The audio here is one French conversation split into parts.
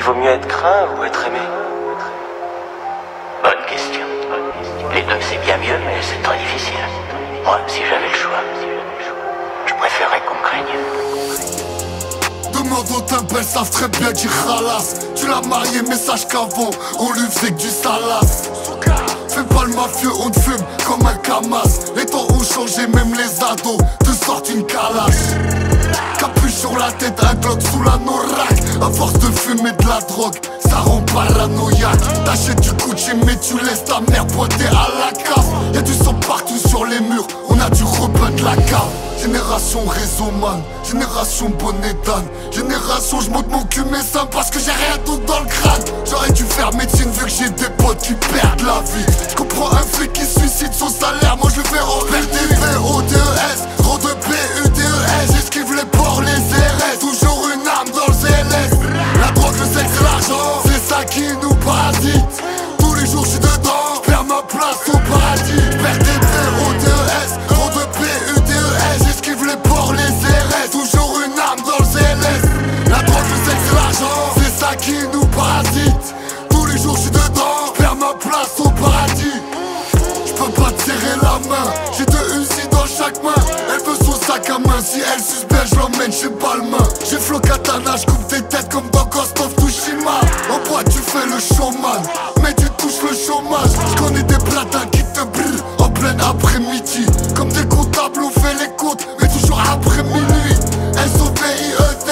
vaut mieux être craint ou être aimé? Bonne question. Les deux c'est bien mieux, mais c'est très difficile. Moi, si j'avais le choix, je préférerais qu'on me craigne. Demande au timbres, elles savent très bien dire ralasse. Tu l'as marié, mais sache qu'avant, on lui faisait que du salace. Fais pas le mafieux, on te fume comme un camas. Les temps ont changé, même les ados te sortent une calache. Capuche sur la tête, un Glock sous la norac. À force de fumer de la drogue, ça rend paranoïaque. T'achètes du Gucci mais tu laisses ta mère pointer à la cave. Y'a du sang partout sur les murs, on a dû repeindre la cave. Génération réseau man, génération bonnet d'âne. Génération j'monte mon cul mes seins parce que j'ai rien d'autre dans le crâne. J'aurais dû faire médecine vu que j'ai des potes qui perdent la vie. J'comprends un flic qui suicide son salaire, moi je le fais en RDV-O-D-E-S, gros de P-U-D-E-S. J'esquive les ports, les RS, toujours une arme dans le CLS. La drogue, le sexe, l'argent, c'est ça qui nous parasite. Tous les jours j'suis dedans, j'perds ma place au paradis. J'perds des P-O-D-E-S, gros de P-U-D-E-S. J'esquive les ports, les RS, toujours une arme dans le CLS. La drogue, le sexe, l'argent, c'est ça qui nous parasite. Tous les jours j'suis dedans, j'perds ma place au paradis. J'peux pas te serrer la main, j'ai deux Uzi dans chaque main. Elle veut son sac à main, si elle suce bien j'l'emmène chez Balmain. J'ai flow katana, j'coupe des têtes comme dans Ghost of Tsushima. En bois tu fais le showman, mais tu touches le chômage. J'connais des platins qui te brûlent en plein après-midi. Comme des comptables on fait les comptes, mais toujours après minuit. S-O-V-I-E-T,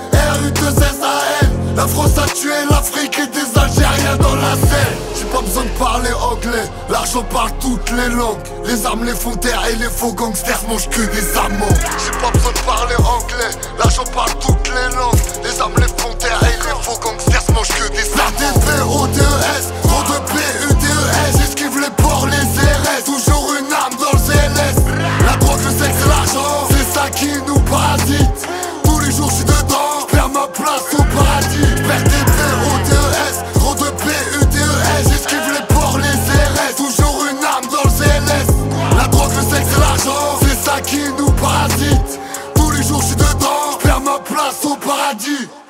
R-U-2-S-A-N. La France a tué l'Afrique et des Algériens dans la Seine. J'ai pas besoin de parler anglais, l'argent parle toutes les langues. Les armes, les fonds terre et les faux gangsters mangent que des amants. J'ai pas besoin de parler anglais, l'argent parle toutes les langues. Les armes, les fonds terre et les faux gangsters mangent que des amants. RDV-O-D-E-S, gros de P-U-D-E-S. J'esquive les ports, les RS, toujours une arme dans le CLS. La drogue, le sexe et l'argent, c'est ça qui nous parasite. Tous les jours j'suis dedans, j'perds ma place au paradis. J'perds des P-O-D-E-S, gros de P-U-D-E-S. J'esquive les ports, les RS, toujours une arme dans le CLS. La drogue, le sexe et l'argent, c'est ça qui nous parasite. Tous les jours j'suis dedans, j'perds ma place au paradis.